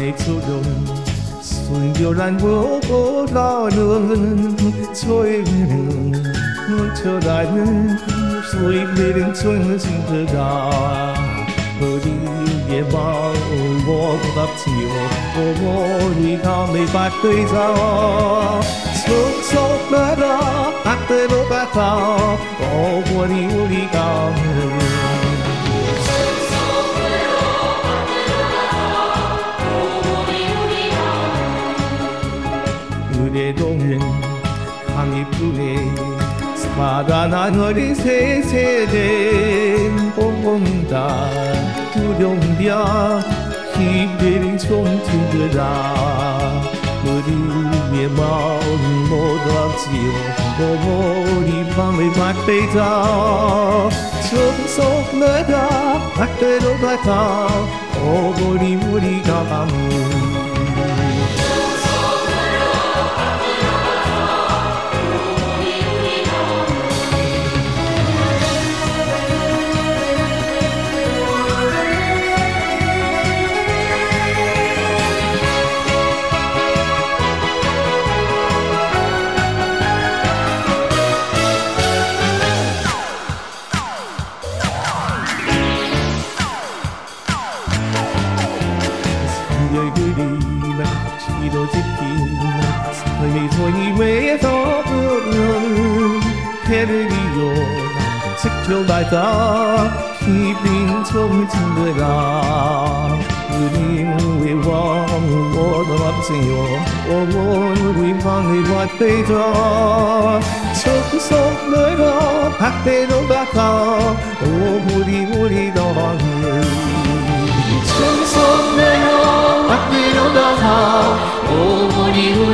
소름 순결한 보고라는 소리는 뭉쳐라는 소리는 손승들아 우리의 마음 보답지요 오모리가 매받들자 속속나라 밖으로 가다 오모리 우리가 그래도는 강이쁘네 사단한 어린 세세된 본다 두려움이야 힘들은 좀들더라 우리의 마음 모두 앞지요 오모리 밤을 맞대자 속속나라 밖으로 가다 오모리 우리가 밤을 그리나 지도짓긴 삶의 손이 위에서 부르는 해를 이어 지켜가다 힘든 정진들아 우리 왕 모두 오늘 우리 왕을 받대자 속속 너로 밖으로 가가 오물이 우리 너를 속속 너로 밖으로 나가 오물이 우리